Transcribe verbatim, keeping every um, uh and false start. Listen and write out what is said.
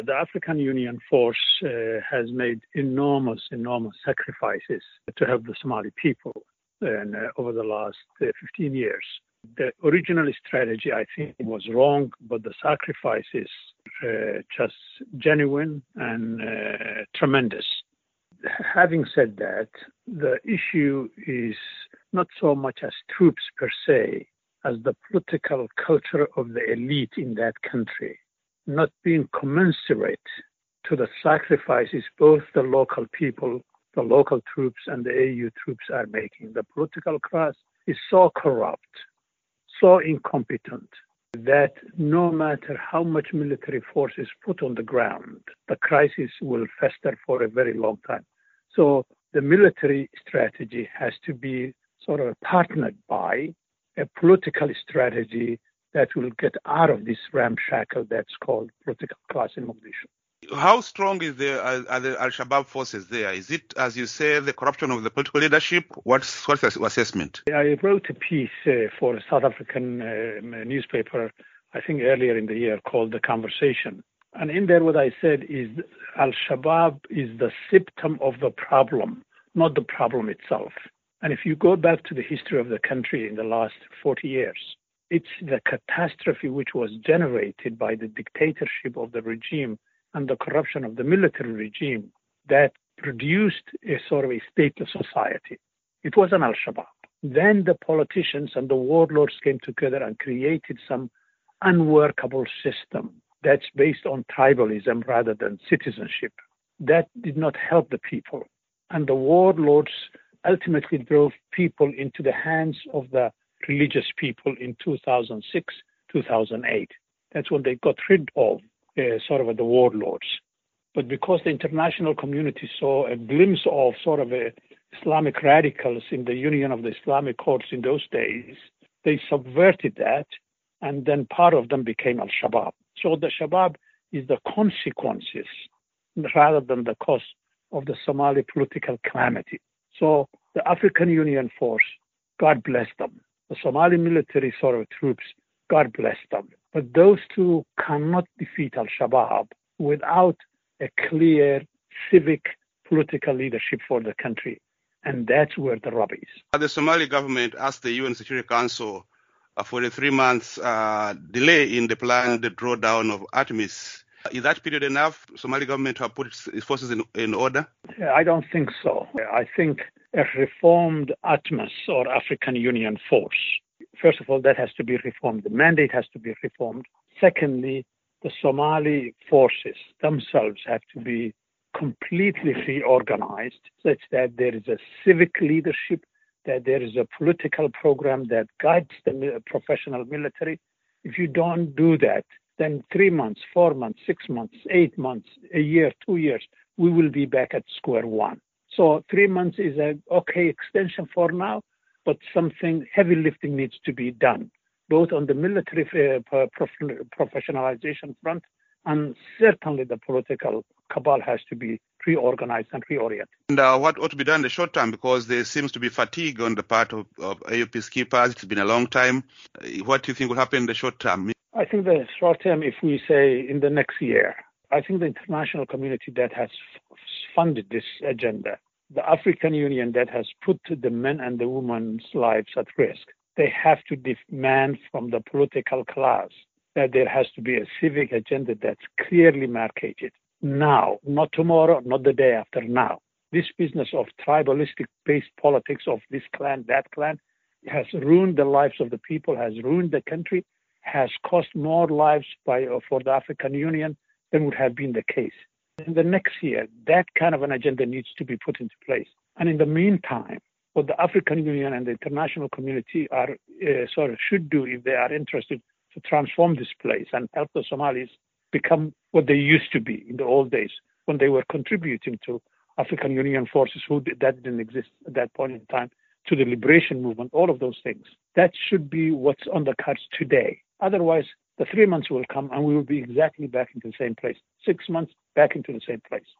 The African Union force uh, has made enormous, enormous sacrifices to help the Somali people and, uh, over the last uh, fifteen years. The original strategy, I think, was wrong, but the sacrifices uh, just genuine and uh, tremendous. Having said that, the issue is not so much as troops per se, as the political culture of the elite in that country, not being commensurate to the sacrifices both the local people, the local troops, and the A U troops are making. The political class is so corrupt, so incompetent, that no matter how much military force is put on the ground, the crisis will fester for a very long time. So the military strategy has to be sort of partnered by a political strategy that will get out of this ramshackle that's called political class in Mogadishu. How strong is the are, are the Al-Shabaab forces there? Is it, as you say, the corruption of the political leadership? What's what's the assessment? I wrote a piece uh, for a South African uh, newspaper, I think earlier in the year, called The Conversation. And in there what I said is Al-Shabaab is the symptom of the problem, not the problem itself. And if you go back to the history of the country in the last forty years, it's the catastrophe which was generated by the dictatorship of the regime and the corruption of the military regime that produced a sort of a stateless society. It wasn't Al-Shabaab. Then the politicians and the warlords came together and created some unworkable system that's based on tribalism rather than citizenship. That did not help the people. And the warlords ultimately drove people into the hands of the religious people in two thousand six, two thousand eight. That's when they got rid of uh, sort of the warlords. But because the international community saw a glimpse of sort of a Islamic radicals in the Union of the Islamic Courts in those days, they subverted that, and then part of them became Al-Shabaab. So the Shabaab is the consequences rather than the cause of the Somali political calamity. So the African Union force, God bless them. The Somali military sort of troops, God bless them. But those two cannot defeat Al-Shabaab without a clear civic political leadership for the country. And that's where the rub is. The Somali government asked the U N Security Council for a three months uh, delay in the planned drawdown of ATMIS. Is that period enough? Somali government to have put its forces in, in order? I don't think so. I think a reformed ATMIS or African Union force, first of all, that has to be reformed. The mandate has to be reformed. Secondly, the Somali forces themselves have to be completely reorganized such that there is a civic leadership, that there is a political program that guides the professional military. If you don't do that, then three months, four months, six months, eight months, a year, two years, we will be back at square one. So three months is an okay extension for now, but something heavy lifting needs to be done, both on the military uh, professionalization front, and certainly the political cabal has to be reorganized and reoriented. And uh, what ought to be done in the short term, because there seems to be fatigue on the part of, of A U peacekeepers. It's been a long time. What do you think will happen in the short term? I think the short term, if we say in the next year, I think the international community that has f- funded this agenda, the African Union that has put the men and the women's lives at risk, they have to demand from the political class that there has to be a civic agenda that's clearly marketed now, not tomorrow, not the day after, now. This business of tribalistic-based politics of this clan, that clan, has ruined the lives of the people, has ruined the country, has cost more lives by uh, for the African Union than would have been the case. In the next year, that kind of an agenda needs to be put into place. And in the meantime, what the African Union and the international community are uh, sort of should do, if they are interested to transform this place and help the Somalis become what they used to be in the old days when they were contributing to African Union forces who did, that didn't exist at that point in time, to the liberation movement, all of those things. That should be what's on the cards today. Otherwise, the three months will come and we will be exactly back into the same place. Six months back into the same place.